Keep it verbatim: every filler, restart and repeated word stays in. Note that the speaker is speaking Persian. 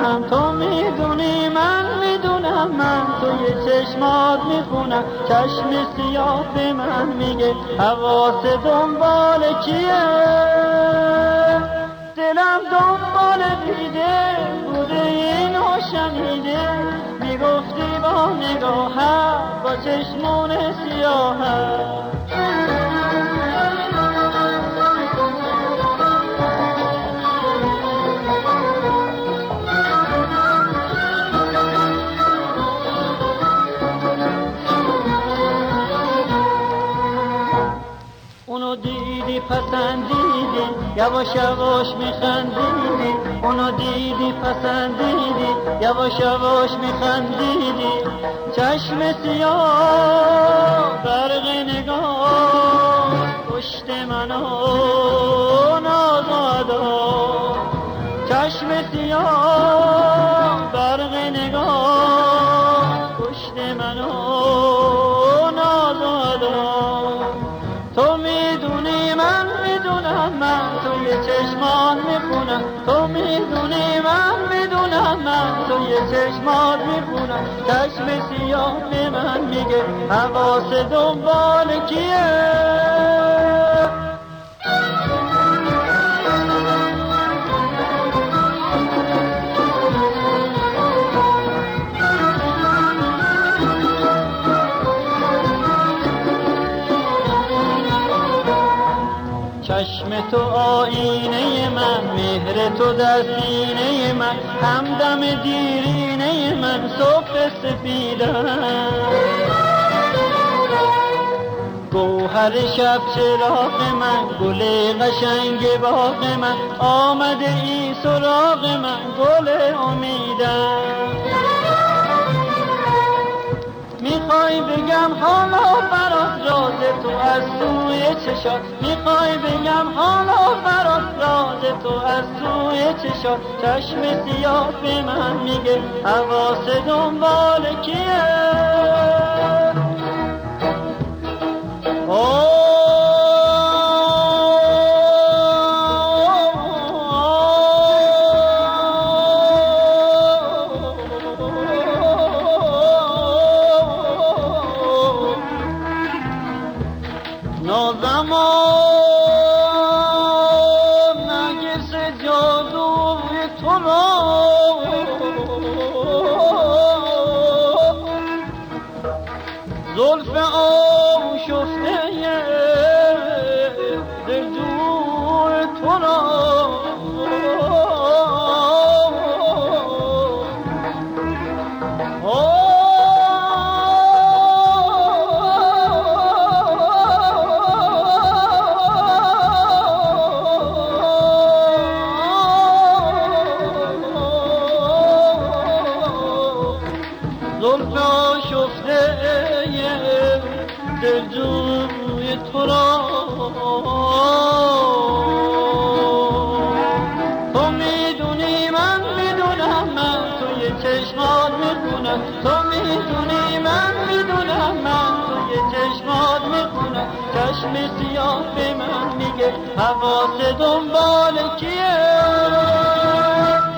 میخونم، تو میدونی من میدونم، من توی چشمات میخونم. چشم سیاه به من میگه حواس دنبال کیه، دلم دنبال دیده بوده اینو شنیده، میگفتی با نگاهت با چشمون سیاهت. اونو دیدی پسندیدی، یواش یواش میخندیدی، اونو دیدی پسندیدی، یواش یواش میخندیدی. چشم سیاه برق نگاه پشت منو ناز و ادا، چشم سیاه برق نگاه پشت منو ناز و ادا. تو میدونی من میدونم، من توی چشمان میخونم، تو میدونی من میدونم، من توی چشمات میخونم. چشم سیاه به من میگه حواس دنبال کیه. چشم تو آینه من، مهر تو در سینه من، همدم دیرینه من، صبح سفیدم. گوهر شب چراغ من، گل قشنگ باغ من، آمده ای سراغ من، گل امیدم. میخوای بگم حالا برات راز تو از سوی چشات، میخوای بگم حالا برات راز تو از سوی چشات. چشم سیاه به من میگه حواس دنبال کیه. نازمان نرگس جادوی تو را، زلف آشفته دلجوی تو را. زلف آشفته دلجوی تو را. تو میدونی من میدونم، من توی چشمات میخونم، تو میدونی من میدونم، من توی چشمات میخونم. چشم سیاه به من میگه حواس دنبال کیه.